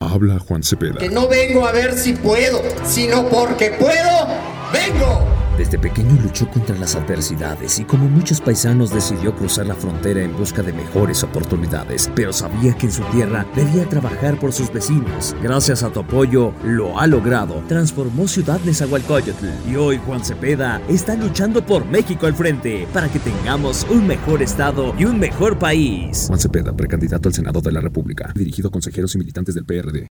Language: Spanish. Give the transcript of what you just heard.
Habla Juan Cepeda. Que no vengo a ver si puedo, sino porque puedo, vengo. Desde pequeño luchó contra las adversidades y como muchos paisanos decidió cruzar la frontera en busca de mejores oportunidades, pero sabía que en su tierra debía trabajar por sus vecinos. Gracias a tu apoyo, lo ha logrado. Transformó Ciudad Nezahualcóyotl y hoy Juan Cepeda está luchando por México al frente para que tengamos un mejor estado y un mejor país. Juan Cepeda, precandidato al Senado de la República, dirigido a consejeros y militantes del PRD.